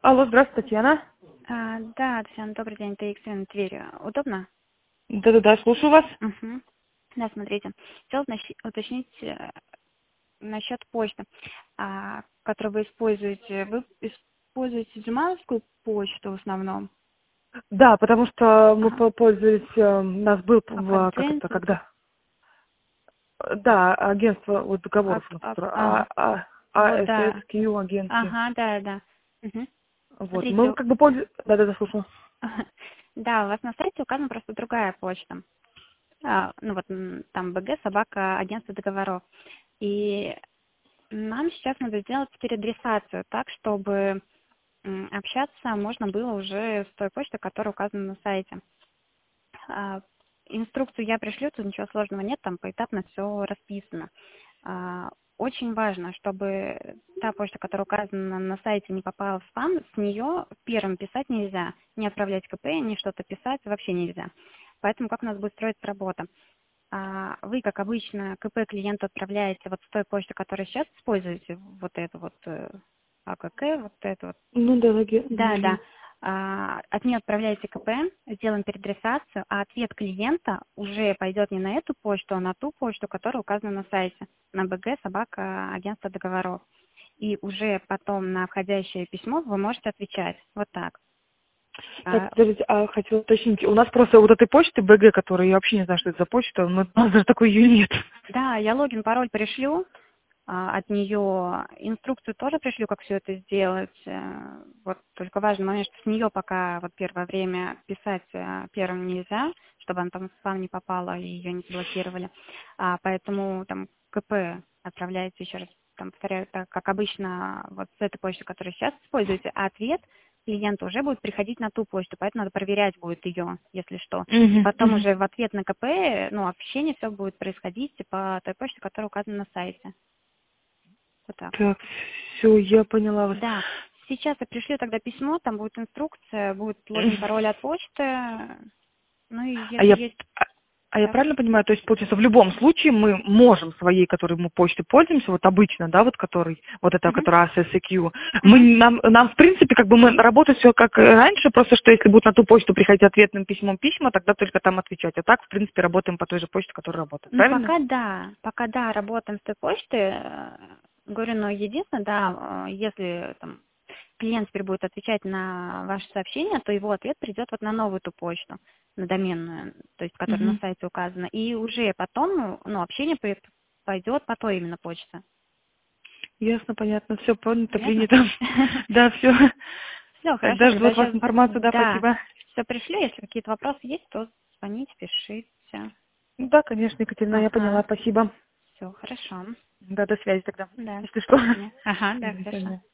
Алло, здравствуйте, Татьяна. Да, Татьяна, добрый день, это Екатерина Тверь. Удобно? Да-да-да, слушаю вас. Угу. Да, смотрите. Хотела уточнить насчет почты, которую вы используете. Вы используете Gmail'скую почту в основном? Да, потому что мы Ага. пользовались, у нас был, как это, Конференции? когда? Да, агентство вот договоров, Ага. Вот, да. ASSQ агенции. Ага, да, да. Угу. Вот, мы Смотрите, как бы пользуемся... Да-да-да, слушаю. да, у вас на сайте указана просто другая почта. Ну вот там БГ, собака, агентство договоров. И нам сейчас надо сделать переадресацию так, чтобы общаться можно было уже с той почтой, которая указана на сайте. А, Инструкцию я пришлю, тут ничего сложного нет, там поэтапно все расписано. Очень важно, чтобы та почта, которая указана на сайте, не попала в спам, с нее первым писать нельзя, не отправлять КП, ни что-то писать вообще нельзя. Поэтому как у нас будет строиться работа? Вы, как обычно, КП клиенту отправляете вот с той почты, которую сейчас используете, вот эту вот АКК, вот эту вот. Ну да, Да, да. угу. От нее отправляете КП, сделаем переадресацию, а ответ клиента уже пойдет не на эту почту, а на ту почту, которая указана на сайте, на БГ, собака, агентство договоров. И уже потом на входящее письмо вы можете отвечать. Вот так. Так, подождите, хотела уточнить. У нас просто вот этой почты БГ, которая, я вообще не знаю, что это за почта, но у нас даже такой ее нет. Да, я логин, пароль пришлю. От нее инструкцию тоже пришлю, как все это сделать. Вот только важный момент, что с нее пока вот первое время писать первым нельзя, чтобы она там в спам не попала и ее не заблокировали. Поэтому там КП отправляется еще раз, там, повторяю, так, как обычно, вот с этой почты, которую сейчас используете, а ответ клиенту уже будет приходить на ту почту, поэтому надо проверять будет ее, если что. И Угу, потом угу. уже в ответ на КП, общение все будет происходить по той почте, которая указана на сайте. Вот так. Так, все, я поняла вас. Да. Сейчас я пришлю тогда письмо, там будет инструкция, будет логин, пароль от почты. Ну и А если я, есть... а а я Да. правильно понимаю, то есть, получается, в любом случае мы можем своей, которой мы почтой пользуемся, вот обычно, да, вот который, вот эта, Мгм. которая ASSQ, Мгм. нам, в принципе, как бы мы работаем все как и раньше, просто что если будут на ту почту приходить ответным письмом письма, тогда только там отвечать. А так, в принципе, работаем по той же почте, которая работает, Ну, правильно? пока да, работаем с той почты. Говорю, но единственное, да, если там клиент теперь будет отвечать на ваши сообщения, то его ответ придет вот на новую ту почту, на доменную, то есть, которая на Угу. сайте указана. И уже потом, общение пойдет по той именно почте. Ясно, понятно, все понято, Понятно? принято. Да, все. Все, хорошо, Тогда жду тогда от вас сейчас, информацию, да, да, спасибо. все пришлю. Если какие-то вопросы есть, то звоните, пишите. Да, конечно, Екатерина, я поняла, Ага, спасибо. все, хорошо. Да, до связи тогда, Да, если до что. свидания. Ага, да, До хорошо. свидания.